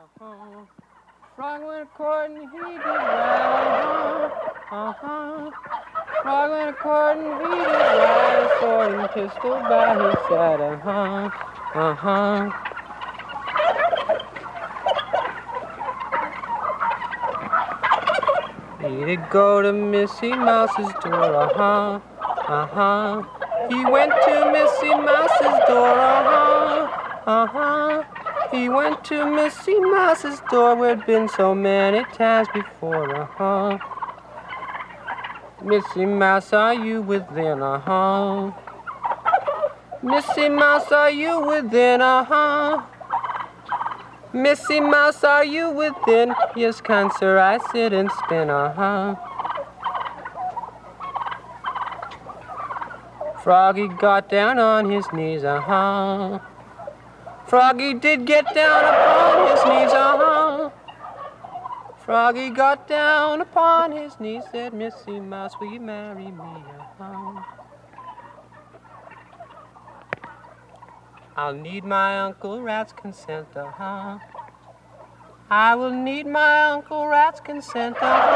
Frog went a-courting, he did right, Frog went a-courting, he did right, sword and pistol by his side, He did go to Missy Mouse's door, He went to Missy Mouse's door, He went to Missy Mouse's door where it'd been so many times before, Missy Mouse, are you within, Missy Mouse, are you within, Missy Mouse, are you within? Yes, kind sir, I sit and spin, Froggy got down on his knees, Froggy did get down upon his knees, Froggy got down upon his knees, said, Missy Mouse, will you marry me, I'll need my Uncle Rat's consent, I will need my Uncle Rat's consent,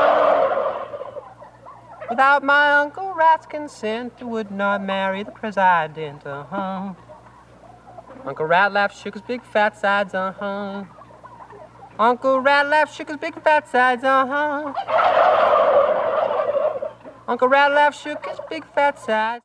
Without my Uncle Rat's consent, I would not marry the president, Uncle Rat laughed, shook his big fat sides, Uncle Rat laughed, shook his big fat sides, Uncle Rat laughed, shook his big fat sides.